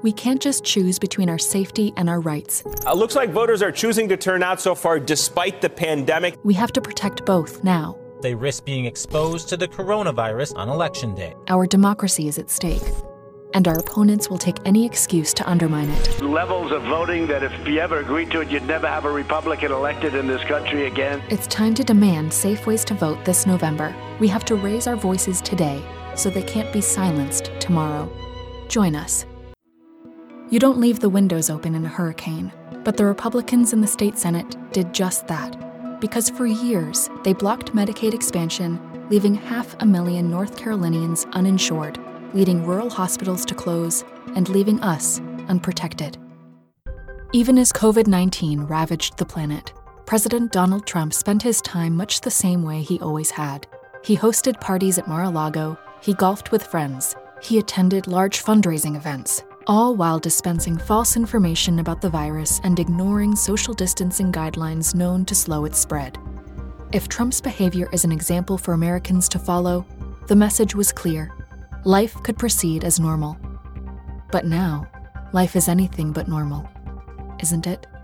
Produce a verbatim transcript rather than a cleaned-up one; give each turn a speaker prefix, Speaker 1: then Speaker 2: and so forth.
Speaker 1: We can't just choose between our safety and our rights.
Speaker 2: Uh, looks like voters are choosing to turn out so far despite the pandemic.
Speaker 1: We have to protect both now.
Speaker 3: They risk being exposed to the coronavirus on Election Day.
Speaker 1: Our democracy is at stake, and our opponents will take any excuse to undermine it.
Speaker 4: Levels of voting that if you ever agreed to it, you'd never have a Republican elected in this country again.
Speaker 1: It's time to demand safe ways to vote this November. We have to raise our voices today so they can't be silenced tomorrow. Join us. You don't leave the windows open in a hurricane, but the Republicans in the state Senate did just that. Because for years, they blocked Medicaid expansion, leaving half a million North Carolinians uninsured, leading rural hospitals to close, and leaving us unprotected. Even as COVID nineteen ravaged the planet, President Donald Trump spent his time much the same way he always had. He hosted parties at Mar-a-Lago, he golfed with friends, he attended large fundraising events, all while dispensing false information about the virus and ignoring social distancing guidelines known to slow its spread. If Trump's behavior is an example for Americans to follow, the message was clear. Life could proceed as normal. But now, life is anything but normal, isn't it?